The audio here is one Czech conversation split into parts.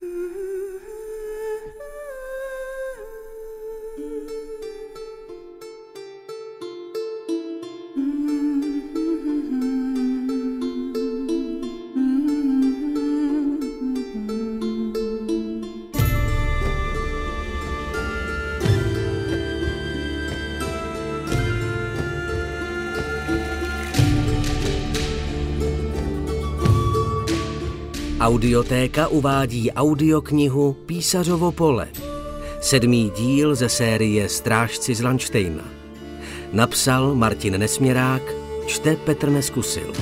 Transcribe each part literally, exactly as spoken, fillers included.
Audiotéka uvádí audioknihu Písařovo pole, sedmý díl ze série Strážci z Landštejna. Napsal Martin Nesměrák, čte Petr Neskusil.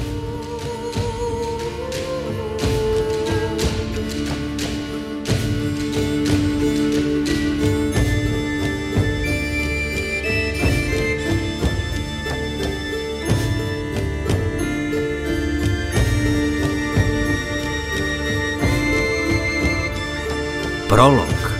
Prolog.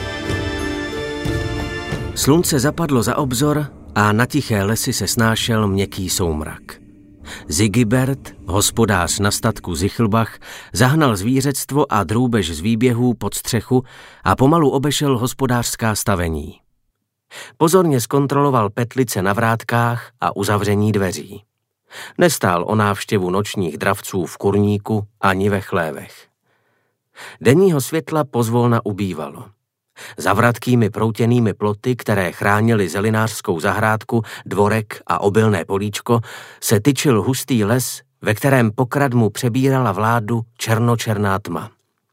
Slunce zapadlo za obzor a na tiché lesy se snášel měkký soumrak. Zigibert, hospodář na statku Zichlbach, zahnal zvířectvo a drůbež z výběhů pod střechu a pomalu obešel hospodářská stavení. Pozorně zkontroloval petlice na vrátkách a uzavření dveří. Nestál o návštěvu nočních dravců v kurníku ani ve chlévech. Denního světla pozvolna ubývalo. Za vratkými proutěnými ploty, které chránily zelinářskou zahrádku, dvorek a obilné políčko, se tyčil hustý les, ve kterém pokradmu přebírala vládu černočerná tma.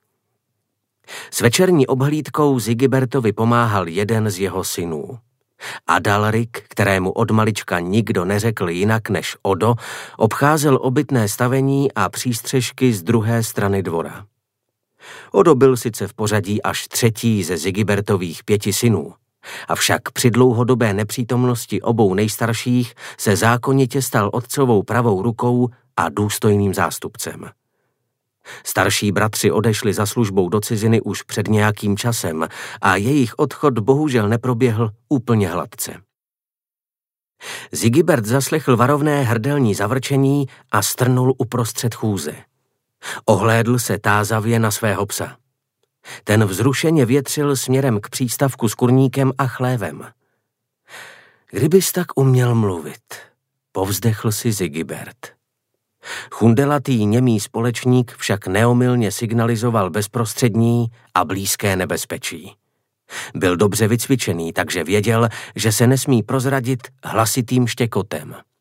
S večerní obhlídkou Zigibertovi pomáhal jeden z jeho synů. Adalrik, kterému od malička nikdo neřekl jinak než Odo, obcházel obytné stavení a přístřežky z druhé strany dvora. Odo byl sice v pořadí až třetí ze Zigibertových pěti synů, avšak při dlouhodobé nepřítomnosti obou nejstarších se zákonitě stal otcovou pravou rukou a důstojným zástupcem. Starší bratři odešli za službou do ciziny už před nějakým časem a jejich odchod bohužel neproběhl úplně hladce. Zigibert zaslechl varovné hrdelní zavrčení a strnul uprostřed chůze. Ohlédl se tázavě na svého psa. Ten vzrušeně větřil směrem k přístavku s kurníkem a chlévem. Kdybys tak uměl mluvit, povzdechl si Zigibert. Chundelatý němý společník však neomylně signalizoval bezprostřední a blízké nebezpečí. Byl dobře vycvičený, takže věděl, že se nesmí prozradit hlasitým štěkotem.